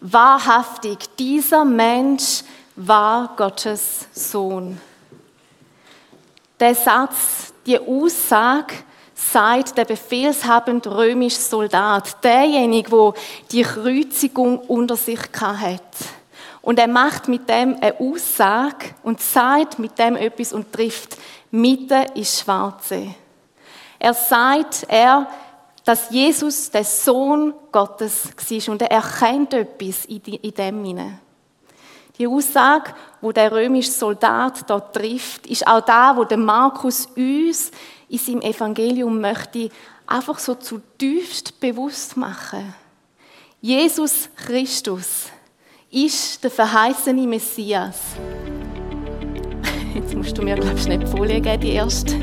Wahrhaftig, dieser Mensch war Gottes Sohn. Der Satz, die Aussage, sagt der befehlshabende römische Soldat, derjenige, der die Kreuzigung unter sich hatte. Und er macht mit dem eine Aussage und sagt mit dem etwas und trifft mitten ins Schwarze. Er sagt, dass Jesus der Sohn Gottes war und er erkennt etwas in dem hinein. Die Aussage, wo der römische Soldat dort trifft, ist auch da, wo der Markus uns in seinem Evangelium möchte einfach so zutiefst bewusst machen. Jesus Christus ist der verheißene Messias. Jetzt musst du mir, glaube ich, nicht die Folie geben, die erste.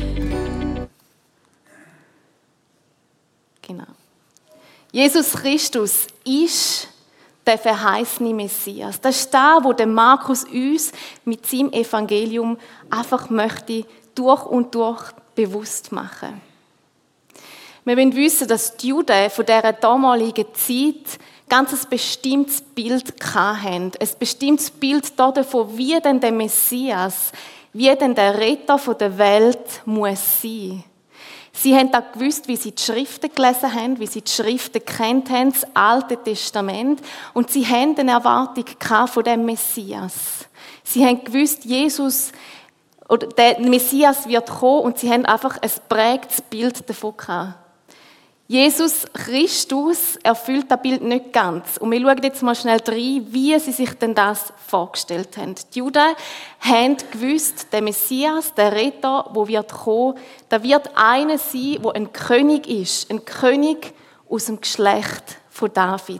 Genau. Jesus Christus ist der verheißene Messias. Das ist da, wo der Markus uns mit seinem Evangelium einfach möchte durch und durch bewusst machen. Wir wollen wissen, dass die Juden von dieser damaligen Zeit ganz ein bestimmtes Bild hatten. Ein bestimmtes Bild davon, wie denn der Messias, wie denn der Retter der Welt muss sein. Sie haben auch gewusst, wie sie die Schriften gelesen haben, wie sie die Schriften kennt haben, das Alte Testament. Und sie haben eine Erwartung von dem Messias. Sie haben gewusst, Jesus oder der Messias wird kommen und sie haben einfach ein prägtes Bild davon gehabt. Jesus Christus erfüllt das Bild nicht ganz. Und wir schauen jetzt mal schnell rein, wie sie sich denn das vorgestellt haben. Die Juden haben gewusst, der Messias, der Retter, der wird kommen, da wird einer sein, der ein König ist. Ein König aus dem Geschlecht von David.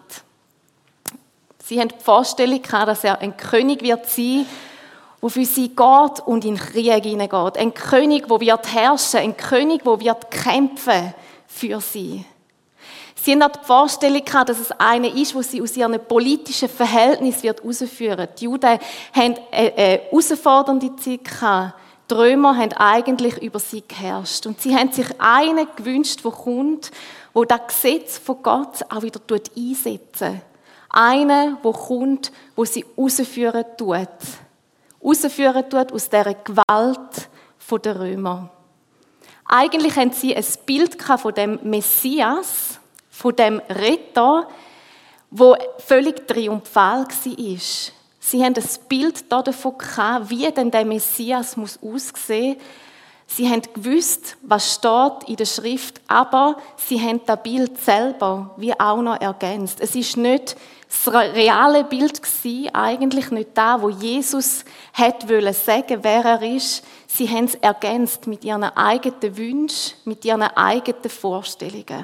Sie haben die Vorstellung gehabt, dass er ein König wird sein, der für sie geht und in den Krieg hineingeht. Ein König, der wird herrschen, ein König, der wird kämpfen für sie. Sie haben auch die Vorstellung gehabt, dass es einer ist, der sie aus ihren politischen Verhältnissen herausführen wird. Die Juden haben eine herausfordernde Zeit gehabt. Die Römer haben eigentlich über sie geherrscht. Und sie haben sich einen gewünscht, der kommt, der das Gesetz von Gott auch wieder einsetzt. Einen, der kommt, der sie herausführen tut. Herausführen tut aus dieser Gewalt der Römer. Eigentlich haben sie ein Bild von dem Messias, von dem Retter, der völlig triumphal war. Sie haben ein Bild davon gehabt, wie denn der Messias aussehen muss. Sie haben gewusst, was steht in der Schrift, aber sie haben das Bild selber wie auch noch ergänzt. Es ist nicht das reale Bild gewesen, eigentlich nicht da, wo Jesus hätte wollen sagen, wer er ist. Sie haben es ergänzt mit ihren eigenen Wünschen, mit ihren eigenen Vorstellungen.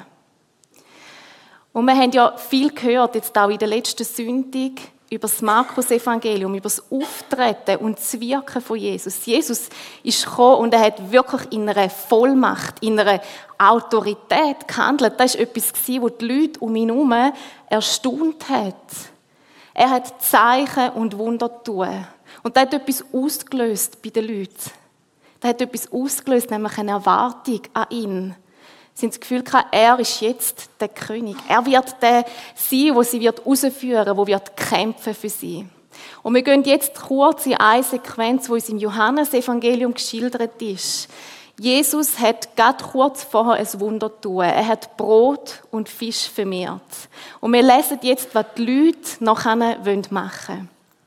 Und wir haben ja viel gehört, jetzt auch in der letzten Sonntag, über das Markus-Evangelium, über das Auftreten und das Wirken von Jesus. Jesus ist gekommen und er hat wirklich in einer Vollmacht, in einer Autorität gehandelt. Das war etwas, was die Leute um ihn herum erstaunt hat. Er hat Zeichen und Wunder getan. Und das hat etwas ausgelöst bei den Leuten. Das hat etwas ausgelöst, nämlich eine Erwartung an ihn. Sie haben das Gefühl gehabt, er ist jetzt der König. Er wird der sein, der sie herausführen wird, der wird kämpfen für sie. Und wir gehen jetzt kurz in eine Sequenz, die uns im Johannesevangelium geschildert ist. Jesus hat gerade kurz vorher ein Wunder getan. Er hat Brot und Fisch vermehrt. Und wir lesen jetzt, was die Leute nachher machen wollen.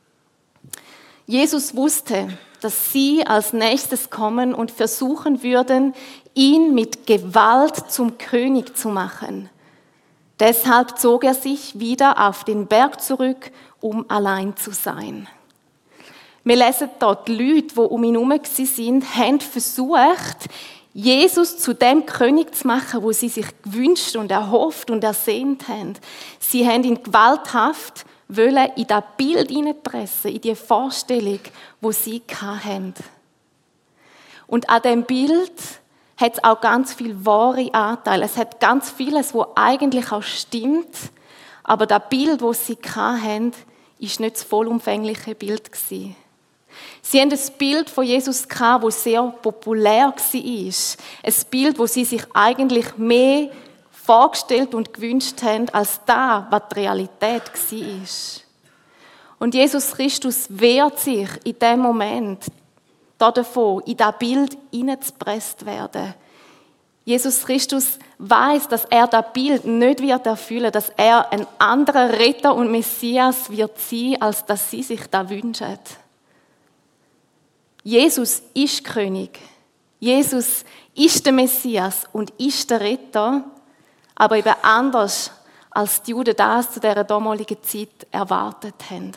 Jesus wusste, dass sie als nächstes kommen und versuchen würden, ihn mit Gewalt zum König zu machen. Deshalb zog er sich wieder auf den Berg zurück, um allein zu sein. Wir lesen dort, die Leute, die um ihn herum waren, haben versucht, Jesus zu dem König zu machen, wo sie sich gewünscht und erhofft und ersehnt haben. Sie haben ihn gewalthaft wollen in das Bild hineinpressen, in die Vorstellung, die sie hatten. Und an diesem Bild hat es auch ganz viele wahre Anteile. Es hat ganz vieles, was eigentlich auch stimmt, aber das Bild, das sie hatten, war nicht das vollumfängliche Bild. Sie haben ein Bild von Jesus, das sehr populär war. Ein Bild, das sie sich eigentlich mehr vorgestellt und gewünscht haben, als das, was die Realität war. Und Jesus Christus wehrt sich in dem Moment davon, in das Bild hineingepresst werden. Jesus Christus weiß, dass er das Bild nicht wird erfüllen, dass er ein anderer Retter und Messias wird sein, als dass sie sich das wünschen. Jesus ist König. Jesus ist der Messias und ist der Retter, aber eben anders, als die Juden das zu dieser damaligen Zeit erwartet haben.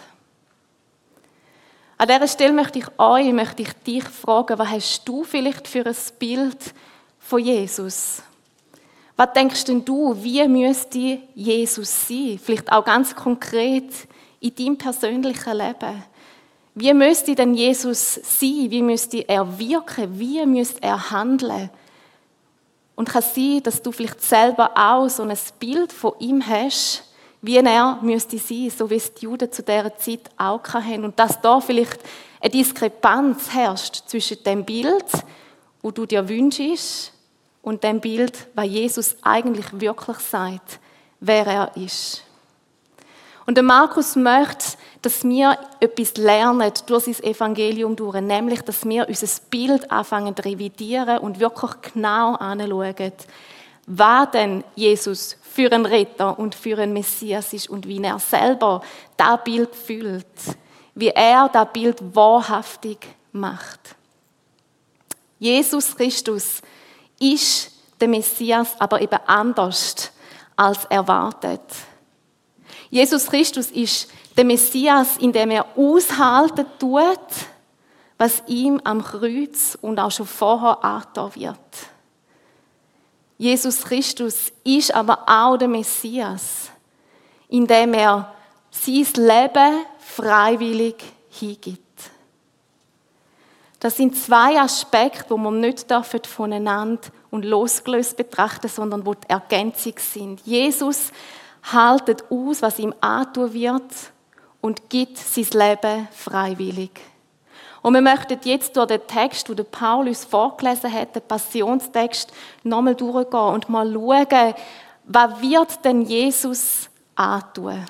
An dieser Stelle möchte ich dich fragen, was hast du vielleicht für ein Bild von Jesus? Was denkst denn du, wie müsste Jesus sein? Vielleicht auch ganz konkret in deinem persönlichen Leben. Wie müsste denn Jesus sein? Wie müsste er wirken? Wie müsste er handeln? Und kann es sein, dass du vielleicht selber auch so ein Bild von ihm hast, wie er müsste sein, so wie es die Juden zu dieser Zeit auch hatten. Und dass da vielleicht eine Diskrepanz herrscht zwischen dem Bild, wo du dir wünschst, und dem Bild, was Jesus eigentlich wirklich sagt, wer er ist. Und der Markus möchte, dass wir etwas lernen durch sein Evangelium durch, nämlich, dass wir unser Bild anfangen zu revidieren und wirklich genau anschauen, was denn Jesus für ein Retter und für ein Messias ist und wie er selber das Bild füllt, wie er das Bild wahrhaftig macht. Jesus Christus ist der Messias, aber eben anders als erwartet. Jesus Christus ist der Messias, indem er aushalten tut, was ihm am Kreuz und auch schon vorher angetan wird. Jesus Christus ist aber auch der Messias, indem er sein Leben freiwillig hingibt. Das sind zwei Aspekte, die wir nicht voneinander und losgelöst betrachten, sondern die Ergänzung sind. Jesus haltet aus, was ihm antun wird und gibt sein Leben freiwillig. Und wir möchten jetzt durch den Text, den Paulus vorgelesen hat, den Passionstext, nochmal durchgehen und mal schauen, was wird denn Jesus antun?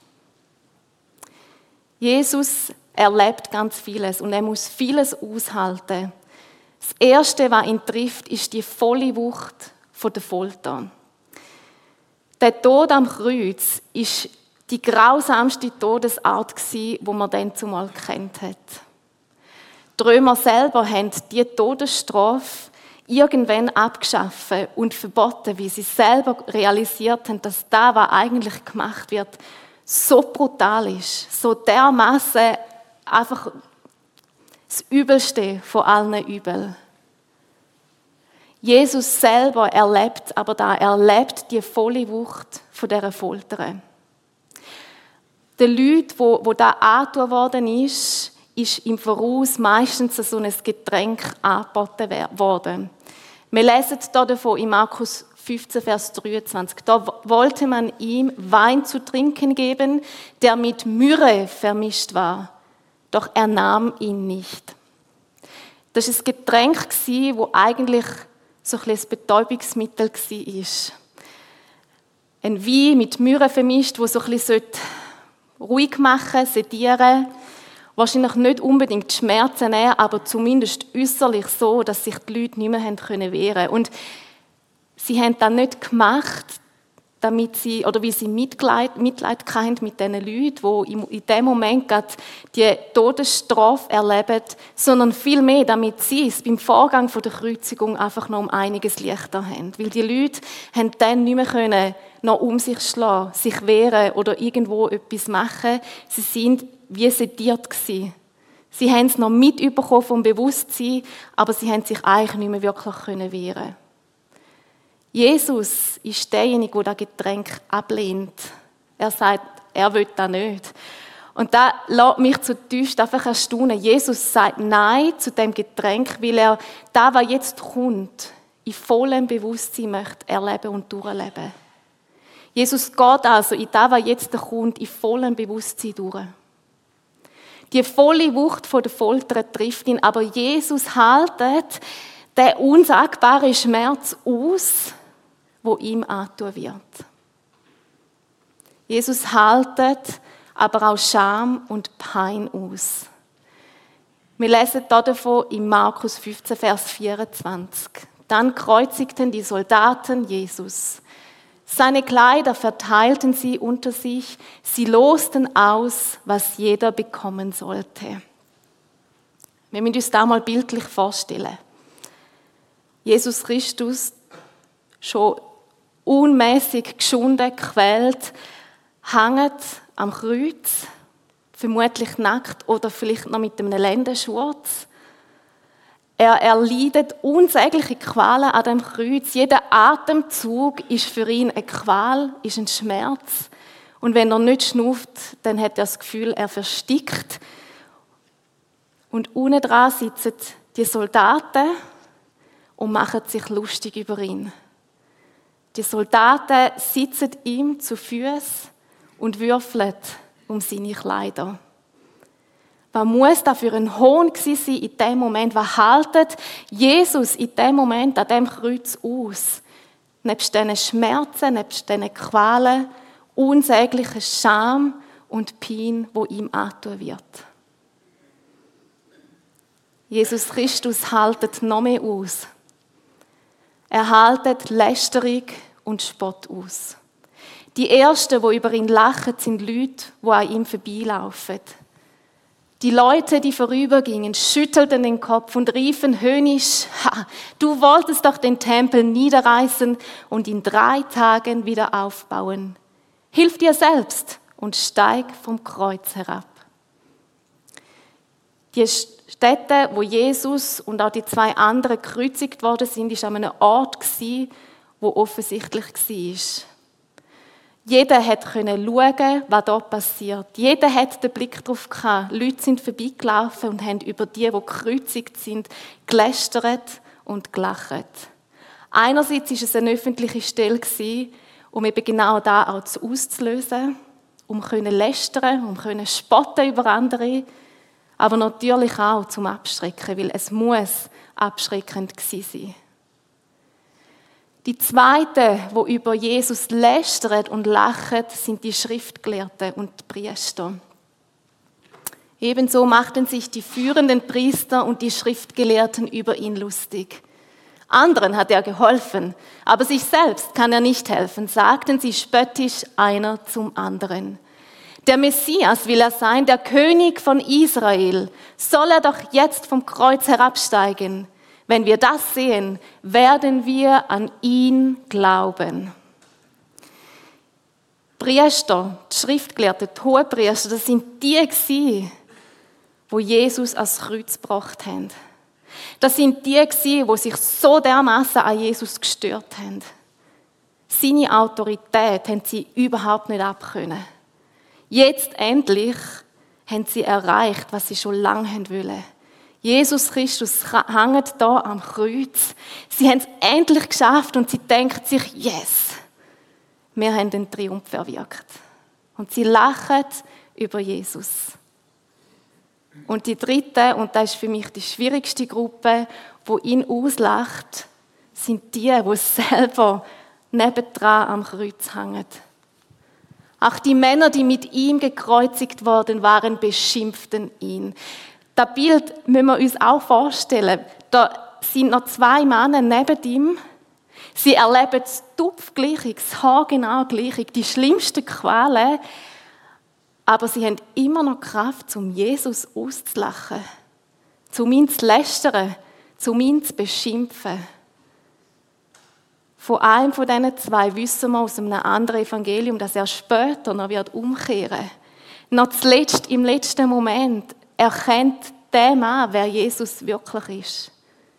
Jesus erlebt ganz vieles und er muss vieles aushalten. Das Erste, was ihn trifft, ist die volle Wucht der Folter. Der Tod am Kreuz ist die grausamste Todesart, die man dann zumal kennt hat. Die Römer selber haben die Todesstrafe irgendwann abgeschafft und verboten, wie sie selber realisiert haben, dass das, was eigentlich gemacht wird, so brutal ist, so dermaßen einfach das Übelste von allen Übel. Jesus selber erlebt aber da, er erlebt die volle Wucht von dieser Folter. Den Leuten, wo da angetan worden ist im Voraus meistens so ein Getränk angeboten worden. Wir lesen hier davon in Markus 15, Vers 23. Da wollte man ihm Wein zu trinken geben, der mit Myrrhe vermischt war. Doch er nahm ihn nicht. Das war ein Getränk, das eigentlich so ein Betäubungsmittel war. Ein Wein mit Myrrhe vermischt, der so ein bisschen ruhig machen, sedieren, wahrscheinlich nicht unbedingt Schmerzen nehmen, aber zumindest äußerlich so, dass sich die Leute nicht mehr wehren können. Und sie haben das nicht gemacht, damit sie, oder wie sie Mitleid hatten mit diesen Leuten, die in dem Moment gerade die Todesstrafe erleben, sondern vielmehr, damit sie es beim Vorgang der Kreuzigung einfach noch um einiges leichter haben. Weil die Leute haben dann nicht mehr können, noch um sich schlagen, sich wehren oder irgendwo etwas machen. Sie sind wie sediert gewesen. Sie haben es noch mitbekommen vom Bewusstsein, aber sie haben sich eigentlich nicht mehr wirklich wehren. Jesus ist derjenige, der das Getränk ablehnt. Er sagt, er will das nicht. Und das lässt mich zutiefst einfach erstaunen. Jesus sagt Nein zu dem Getränk, weil er das, was jetzt kommt, in vollem Bewusstsein möchte erleben und durchleben. Jesus geht also in das, was jetzt kommt, in vollem Bewusstsein durch. Die volle Wucht der Folter trifft ihn, aber Jesus haltet den unsagbaren Schmerz aus, wo ihm antun wird. Jesus haltet aber auch Scham und Pein aus. Wir lesen davon in Markus 15, Vers 24. Dann kreuzigten die Soldaten Jesus. Seine Kleider verteilten sie unter sich, sie losten aus, was jeder bekommen sollte. Wir müssen uns das mal bildlich vorstellen. Jesus Christus, schon unmäßig geschunden, gequält, hängt am Kreuz, vermutlich nackt oder vielleicht noch mit einem Lendenschurz. Er erleidet unsägliche Qualen an dem Kreuz. Jeder Atemzug ist für ihn eine Qual, ist ein Schmerz. Und wenn er nicht schnauft, dann hat er das Gefühl, er verstickt. Und unten dran sitzen die Soldaten und machen sich lustig über ihn. Die Soldaten sitzen ihm zu Füßen und würfeln um seine Kleider. Was muss da für ein Hohn gewesen sein in dem Moment? Was haltet Jesus in dem Moment an dem Kreuz aus? Nebst diesen Schmerzen, nebst diesen Qualen, unsägliche Scham und Pein, wo ihm antun wird. Jesus Christus haltet noch mehr aus. Er haltet Lästerung und Spott aus. Die Ersten, die über ihn lachen, sind Leute, die an ihm vorbeilaufen. Die Leute, die vorübergingen, schüttelten den Kopf und riefen höhnisch: Du wolltest doch den Tempel niederreißen und in 3 Tagen wieder aufbauen. Hilf dir selbst und steig vom Kreuz herab. Die Stätte, wo Jesus und auch die 2 anderen gekreuzigt worden sind, war an einem Ort, wo offensichtlich war. Jeder konnte schauen, was dort passiert. Jeder hatte den Blick darauf gehabt. Leute sind vorbeigelaufen und haben über die gekreuzigt sind, gelästert und gelacht. Einerseits war es eine öffentliche Stelle, um eben genau da auch auszulösen, um lästern, um spotten über andere, aber natürlich auch zum Abschrecken, weil es muss abschreckend gewesen sein. Die Zweiten, die über Jesus lästern und lachen, sind die Schriftgelehrten und die Priester. Ebenso machten sich die führenden Priester und die Schriftgelehrten über ihn lustig. Anderen hat er geholfen, aber sich selbst kann er nicht helfen, sagten sie spöttisch einer zum anderen. Der Messias will er sein, der König von Israel. Soll er doch jetzt vom Kreuz herabsteigen? Wenn wir das sehen, werden wir an ihn glauben. Die Priester, die Schriftgelehrten, die Hohenpriester, das sind die, die Jesus ans Kreuz gebracht haben. Das sind die, die sich so dermassen an Jesus gestört haben. Seine Autorität haben sie überhaupt nicht abkönnen. Jetzt endlich haben sie erreicht, was sie schon lange wollten. Jesus Christus hängt da am Kreuz. Sie haben es endlich geschafft und sie denken sich: Yes, wir haben den Triumph erwirkt. Und sie lachen über Jesus. Und die dritte, und das ist für mich die schwierigste Gruppe, die ihn auslacht, sind die selber nebendran am Kreuz hängen. Auch die Männer, die mit ihm gekreuzigt worden waren, beschimpften ihn. Das Bild müssen wir uns auch vorstellen. Da sind noch 2 Männer neben ihm. Sie erleben das Tupfgleiche, das haargenau Gleiche, die schlimmsten Qualen. Aber sie haben immer noch Kraft, um Jesus auszulachen, um ihn zu lästern, um ihn zu beschimpfen. Von einem von diesen 2 wissen wir aus einem anderen Evangelium, dass er später noch umkehren wird. Noch zuletzt, im letzten Moment, erkennt der Mann, wer Jesus wirklich ist.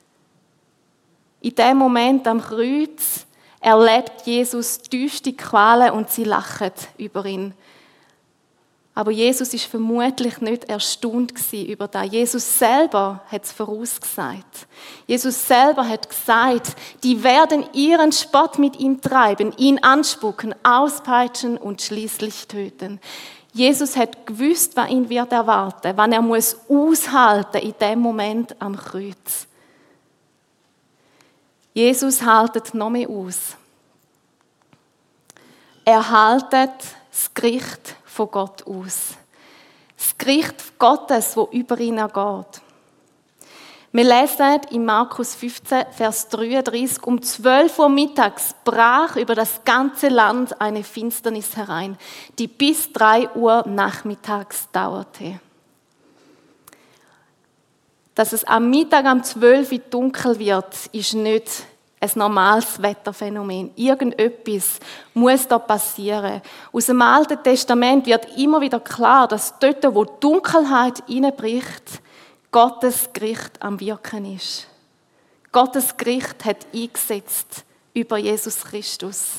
In dem Moment am Kreuz erlebt Jesus tiefste Qualen und sie lachen über ihn. Aber Jesus ist vermutlich nicht erstaunt über das. Jesus selber hat es vorausgesagt. Jesus selber hat gesagt, die werden ihren Spott mit ihm treiben, ihn anspucken, auspeitschen und schließlich töten. Jesus hat gewusst, was ihn wird erwarten, wann er muss aushalten in dem Moment am Kreuz. Jesus haltet noch mehr aus. erhalten das Gericht von Gott aus. Das Gericht Gottes, das über ihn ergeht. Wir lesen in Markus 15, Vers 33, um 12 Uhr mittags brach über das ganze Land eine Finsternis herein, die bis 3 Uhr nachmittags dauerte. Dass es am Mittag um 12 Uhr dunkel wird, ist nicht ein normales Wetterphänomen. Irgendetwas muss da passieren. Aus dem Alten Testament wird immer wieder klar, dass dort, wo Dunkelheit hineinbricht, Gottes Gericht am Wirken ist. Gottes Gericht hat eingesetzt über Jesus Christus.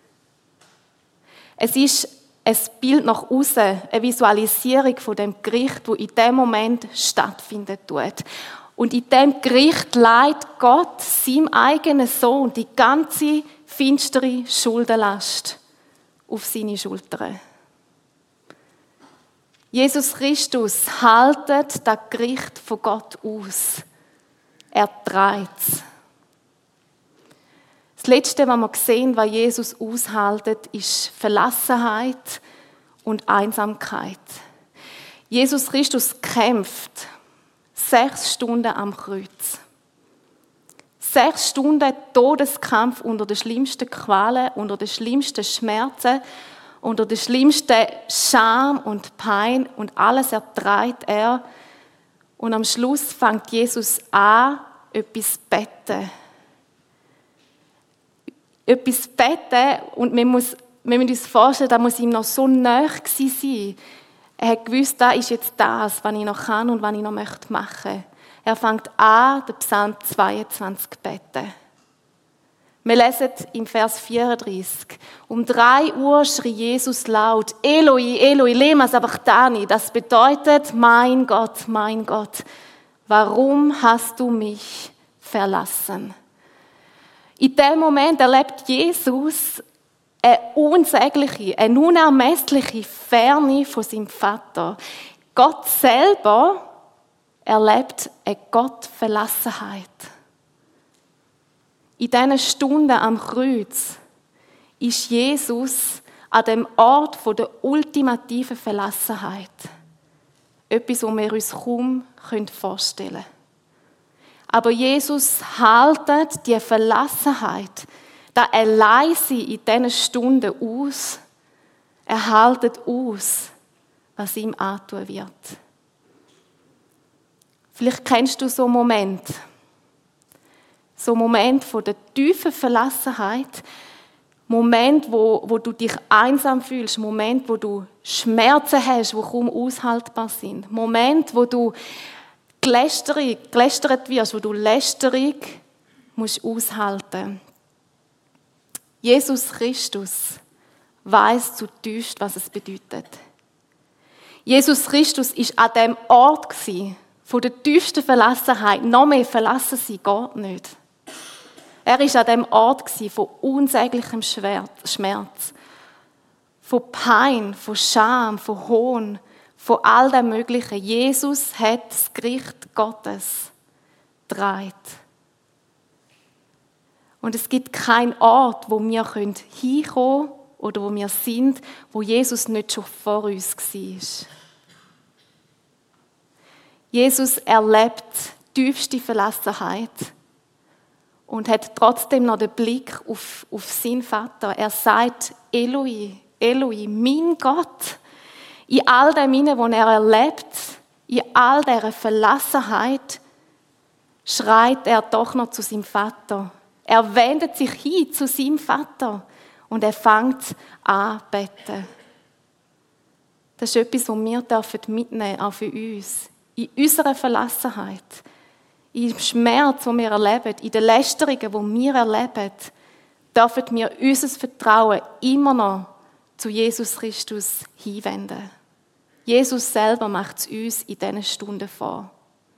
Es ist ein Bild nach außen, eine Visualisierung von dem Gericht, das in dem Moment stattfinden tut. Und in dem Gericht leitet Gott seinem eigenen Sohn die ganze finstere Schuldenlast auf seine Schultern. Jesus Christus haltet das Gericht von Gott aus. Er trägt es. Das Letzte, was wir sehen, was Jesus aushaltet, ist Verlassenheit und Einsamkeit. Jesus Christus kämpft 6 Stunden am Kreuz. 6 Stunden Todeskampf unter den schlimmsten Qualen, unter den schlimmsten Schmerzen, unter der schlimmsten Scham und Pein und alles erträgt er. Und am Schluss fängt Jesus an, etwas zu beten. Etwas zu beten und wir müssen uns vorstellen, das muss ihm noch so nahe gewesen sein. Er hat gewusst, das ist jetzt das, was ich noch kann und was ich noch machen möchte. Er fängt an, den Psalm 22 zu beten. Wir lesen im Vers 34. Um 3 Uhr schrie Jesus laut, Eloi, Eloi, lema sabachthani. Das bedeutet, mein Gott, warum hast du mich verlassen? In dem Moment erlebt Jesus eine unsägliche, eine unermessliche Ferne von seinem Vater. Gott selber erlebt eine Gottverlassenheit. In diesen Stunden am Kreuz ist Jesus an dem Ort der ultimativen Verlassenheit. Etwas, was wir uns kaum vorstellen können. Aber Jesus haltet die Verlassenheit, das Alleinsein in diesen Stunden aus. Er haltet aus, was ihm antun wird. Vielleicht kennst du so einen Moment. So ein Moment von der tiefen Verlassenheit, Moment, wo du dich einsam fühlst, Moment, wo du Schmerzen hast, die kaum aushaltbar sind, Moment, wo du gelästert wirst, wo du Lästerung musst aushalten. Jesus Christus weiss zutiefst, was es bedeutet. Jesus Christus war an dem Ort von der tiefsten Verlassenheit. Noch mehr verlassen sein geht nicht. Er war an dem Ort von unsäglichem Schmerz, von Pein, von Scham, von Hohn, von all dem Möglichen. Jesus hat das Gericht Gottes getragen. Und es gibt keinen Ort, wo wir hinkommen können oder wo wir sind, wo Jesus nicht schon vor uns war. Jesus erlebt tiefste Verlassenheit und hat trotzdem noch den Blick auf seinen Vater. Er sagt, Eloi, Eloi, mein Gott. In all dem, was er erlebt, in all dieser Verlassenheit, schreit er doch noch zu seinem Vater. Er wendet sich hin zu seinem Vater und er fängt an zu beten. Das ist etwas, was wir mitnehmen dürfen, auch für uns. In unserer Verlassenheit, im Schmerz, den wir erleben, in den Lästerungen, die wir erleben, dürfen wir unser Vertrauen immer noch zu Jesus Christus hinwenden. Jesus selber macht es uns in diesen Stunden vor.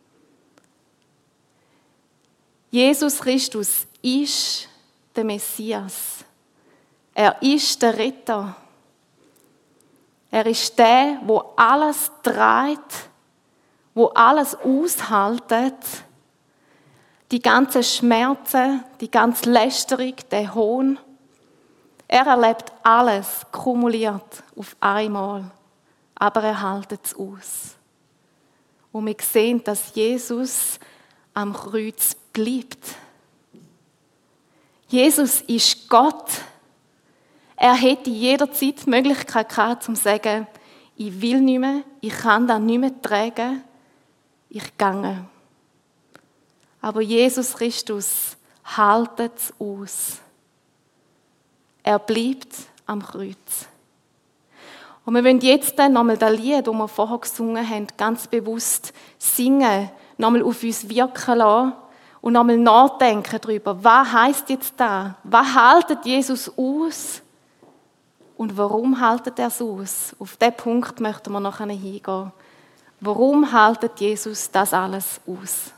Jesus Christus ist der Messias. Er ist der Retter. Er ist der, der alles trägt, wo alles aushaltet, die ganzen Schmerzen, die ganze Lästerung, der Hohn. Er erlebt alles kumuliert auf einmal, aber er hält es aus. Und wir sehen, dass Jesus am Kreuz bleibt. Jesus ist Gott. Er hätte jederzeit die Möglichkeit gehabt, zu sagen, ich will nicht mehr, ich kann das nicht mehr tragen, ich gehe. Aber Jesus Christus hält es aus. Er bleibt am Kreuz. Und wir wollen jetzt dann nochmal das Lied, das wir vorher gesungen haben, ganz bewusst singen, nochmal auf uns wirken lassen und nochmal nachdenken darüber, was heisst jetzt das? Was hält Jesus aus? Und warum hält er es aus? Auf diesen Punkt möchten wir nachher hingehen. Warum hält Jesus das alles aus?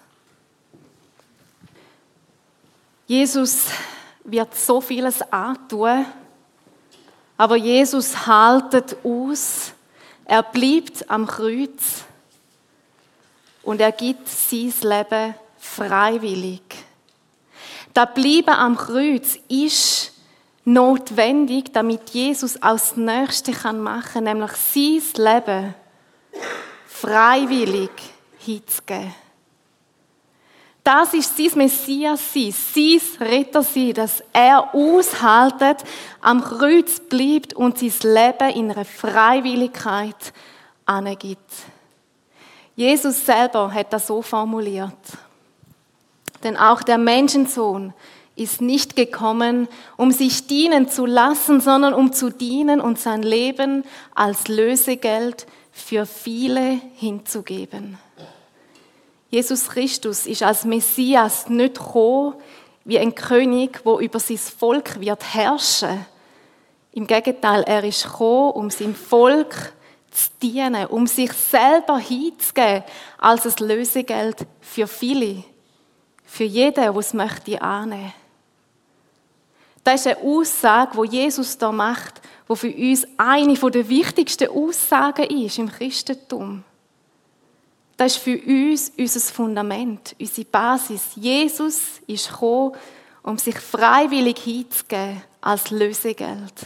Jesus wird so vieles antun, aber Jesus hält aus, er bleibt am Kreuz und er gibt sein Leben freiwillig. Das Bleiben am Kreuz ist notwendig, damit Jesus auch das Nächste machen kann, nämlich sein Leben freiwillig hinzugeben. Das ist sein Messias-Sein, sein Retter-Sein, dass er aushält, am Kreuz bleibt und sein Leben in einer Freiwilligkeit angibt. Jesus selber hat das so formuliert. Denn auch der Menschensohn ist nicht gekommen, um sich dienen zu lassen, sondern um zu dienen und sein Leben als Lösegeld für viele hinzugeben. Jesus Christus ist als Messias nicht gekommen, wie ein König, der über sein Volk wird herrschen. Im Gegenteil, er ist gekommen, um seinem Volk zu dienen, um sich selber hinzugeben als ein Lösegeld für viele, für jeden, der es möchte annehmen. Das ist eine Aussage, die Jesus da macht, die für uns eine der wichtigsten Aussagen ist im Christentum. Das ist für uns unser Fundament, unsere Basis. Jesus ist gekommen, um sich freiwillig hinzugeben als Lösegeld.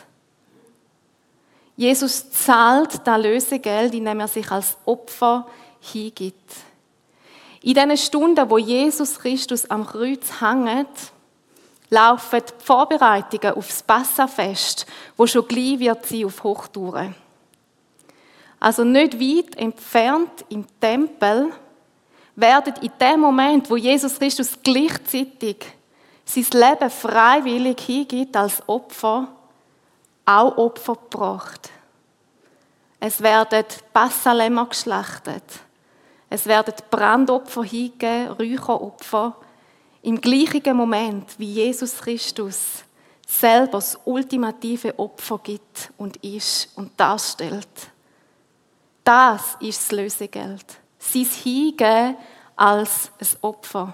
Jesus zahlt das Lösegeld, indem er sich als Opfer hingibt. In diesen Stunden, wo Jesus Christus am Kreuz hängt, laufen die Vorbereitungen auf das Passafest, wo schon gleich wird sein auf Hochtouren. Also nicht weit entfernt im Tempel werden in dem Moment, wo Jesus Christus gleichzeitig sein Leben freiwillig hingibt als Opfer, auch Opfer gebracht. Es werden Passalämmer geschlachtet. Es werden Brandopfer hingegeben, Räucheropfer. Im gleichen Moment, wie Jesus Christus selber das ultimative Opfer gibt und ist und darstellt. Das ist das Lösegeld. Sein Hingeben als ein Opfer.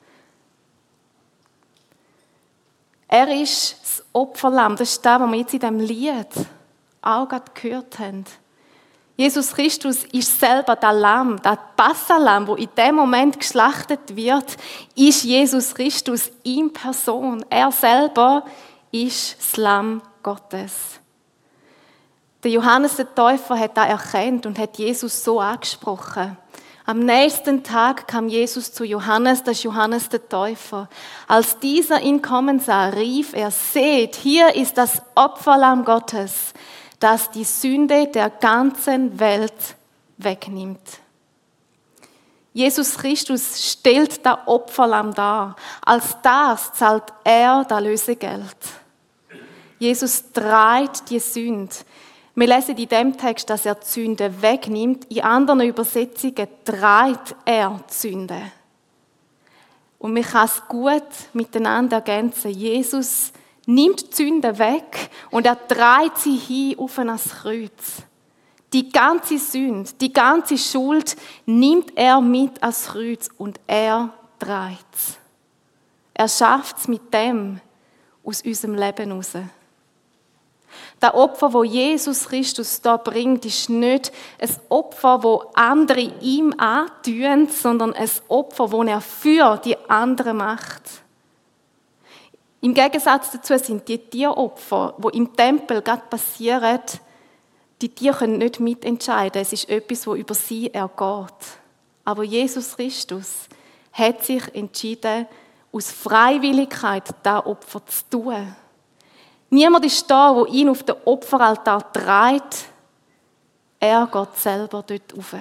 Er ist das Opferlamm. Das ist das, was wir jetzt in diesem Lied auch gerade gehört haben. Jesus Christus ist selber das Lamm, das Passahlamm, das in dem Moment geschlachtet wird, ist Jesus Christus in Person. Er selber ist das Lamm Gottes. Der Johannes der Täufer hat das erkannt und hat Jesus so angesprochen. Am nächsten Tag kam Jesus zu Johannes, das ist Johannes der Täufer. Als dieser ihn kommen sah, rief er, seht, hier ist das Opferlamm Gottes, das die Sünde der ganzen Welt wegnimmt. Jesus Christus stellt das Opferlamm dar. Als das zahlt er das Lösegeld. Jesus trägt die Sünde. Wir lesen in dem Text, dass er die Sünde wegnimmt. In anderen Übersetzungen trägt er die Sünde. Und man kann es gut miteinander ergänzen. Jesus nimmt die Sünde weg und er trägt sie hin auf ein Kreuz. Die ganze Sünde, die ganze Schuld nimmt er mit ans Kreuz und er trägt es. Er schafft es mit dem aus unserem Leben heraus. Das Opfer, das Jesus Christus da bringt, ist nicht ein Opfer, das andere ihm antun, sondern ein Opfer, das er für die anderen macht. Im Gegensatz dazu sind die Tieropfer, die im Tempel gerade passieren, die Tiere können nicht mitentscheiden. Es ist etwas, das über sie ergeht. Aber Jesus Christus hat sich entschieden, aus Freiwilligkeit das Opfer zu tun. Niemand ist da, der ihn auf den Opferaltar trägt. Er geht selber dort rauf.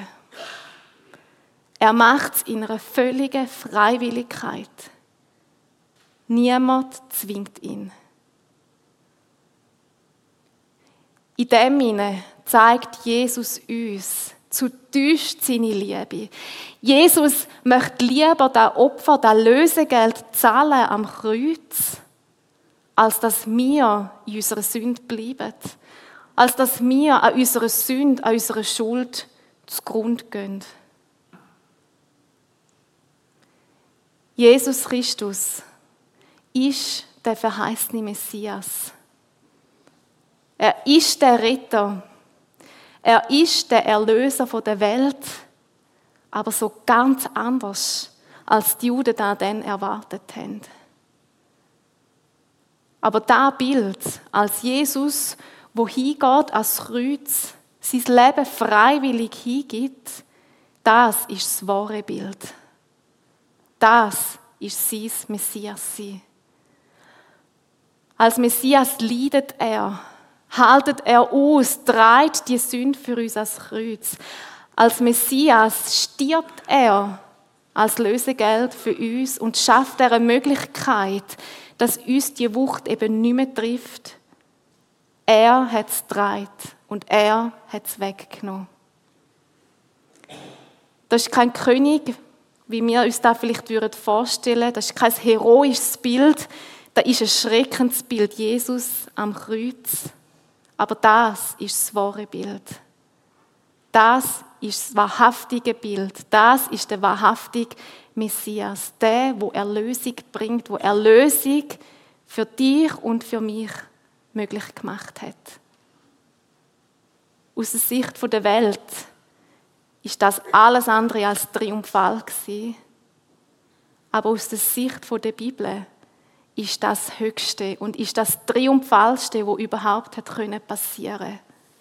Er macht es in einer völligen Freiwilligkeit. Niemand zwingt ihn. In dem Sinne zeigt Jesus uns zutiefst seine Liebe. Jesus möchte lieber das Opfer, das Lösegeld zahlen am Kreuz, als dass wir in unserer Sünde bleiben. Als dass wir an unserer Sünde, an unserer Schuld zugrunde gehen. Jesus Christus ist der verheißene Messias. Er ist der Retter. Er ist der Erlöser der Welt, aber so ganz anders, als die Juden das dann erwartet haben. Aber das Bild als Jesus, wo hingeht ans Kreuz, sein Leben freiwillig hingibt, das ist das wahre Bild. Das ist sein Messias-Sein. Als Messias leidet er, haltet er aus, trägt die Sünde für uns ans Kreuz. Als Messias stirbt er als Lösegeld für uns und schafft er eine Möglichkeit, dass uns die Wucht eben nicht mehr trifft. Er hat es getragen und er hat es weggenommen. Das ist kein König, wie wir uns das vielleicht vorstellen würden. Das ist kein heroisches Bild. Das ist ein schreckendes Bild, Jesus am Kreuz. Aber das ist das wahre Bild. Das ist das wahrhaftige Bild. Das ist der wahrhaftige Messias. Der Erlösung bringt, der Erlösung für dich und für mich möglich gemacht hat. Aus der Sicht der Welt ist das alles andere als triumphal gewesen. Aber aus der Sicht der Bibel ist das Höchste und ist das Triumphalste, was überhaupt passieren konnte.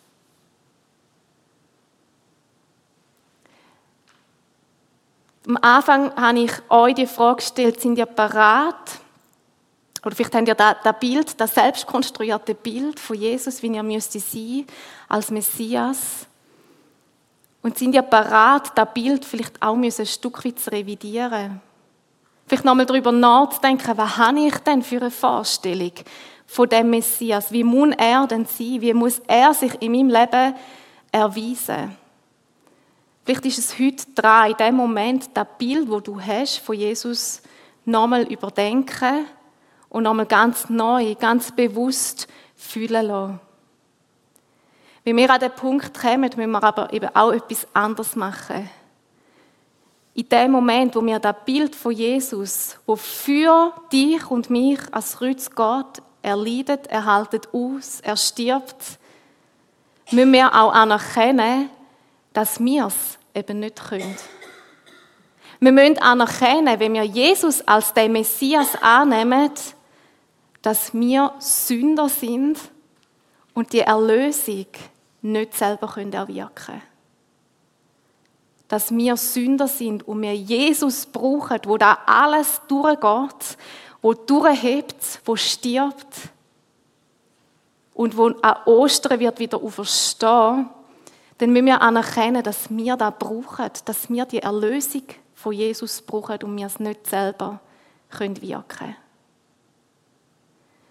Am Anfang habe ich euch die Frage gestellt, sind ihr bereit? Oder vielleicht habt ihr das Bild, das selbstkonstruierte Bild von Jesus, wie er müsste sein als Messias. Und sind ihr bereit, das Bild vielleicht auch ein Stück weit zu revidieren? Vielleicht nochmal darüber nachzudenken, was habe ich denn für eine Vorstellung von dem Messias? Wie muss er denn sein? Wie muss er sich in meinem Leben erweisen? Vielleicht ist es heute dran, in dem Moment das Bild, das du hast von Jesus, nochmal überdenken und nochmal ganz neu, ganz bewusst fühlen lassen. Wenn wir an den Punkt kommen, müssen wir aber eben auch etwas anderes machen. In dem Moment, wo wir das Bild von Jesus, wo für dich und mich ans Kreuz geht, er leidet, er haltet aus, er stirbt, müssen wir auch anerkennen, dass wir es eben nicht können. Wir müssen anerkennen, wenn wir Jesus als den Messias annehmen, dass wir Sünder sind und die Erlösung nicht selber erwirken können. Dass wir Sünder sind und wir Jesus brauchen, wo da alles durchgeht, wo durchhebt, wo stirbt und wo an Ostern wird wieder auferstehen, dann müssen wir anerkennen, dass wir das brauchen, dass wir die Erlösung von Jesus brauchen und wir es nicht selber wirken können.